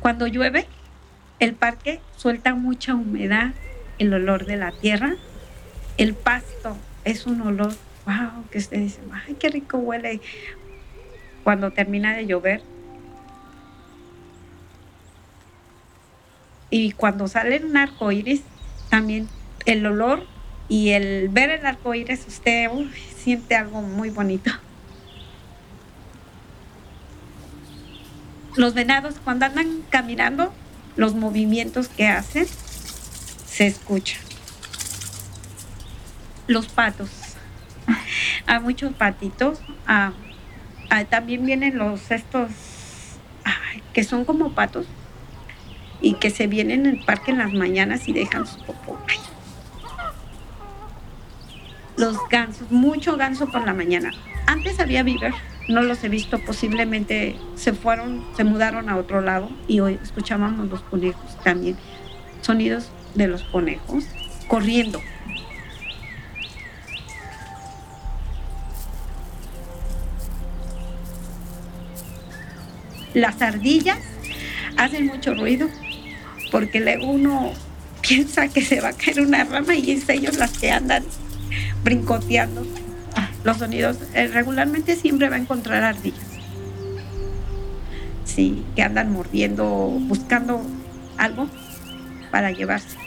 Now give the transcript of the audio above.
Cuando llueve, el parque suelta mucha humedad, el olor de la tierra, el pasto es un olor, wow, que usted dice, ay, qué rico huele cuando termina de llover. Y cuando sale un arco iris, también el olor y el ver el arco iris, usted siente algo muy bonito. Los venados, cuando andan caminando, los movimientos que hacen se escuchan. Los patos, hay muchos patitos. También vienen que son como patos y que se vienen en el parque en las mañanas y dejan sus popó. Los gansos, mucho ganso por la mañana. Antes había beaver, no los he visto, posiblemente se mudaron a otro lado y hoy escuchábamos los conejos también, sonidos de los conejos corriendo. Las ardillas hacen mucho ruido porque luego uno piensa que se va a caer una rama y es ellos las que andan brincoteando. Los sonidos, regularmente siempre va a encontrar ardillas. Sí, que andan mordiendo, buscando algo para llevarse.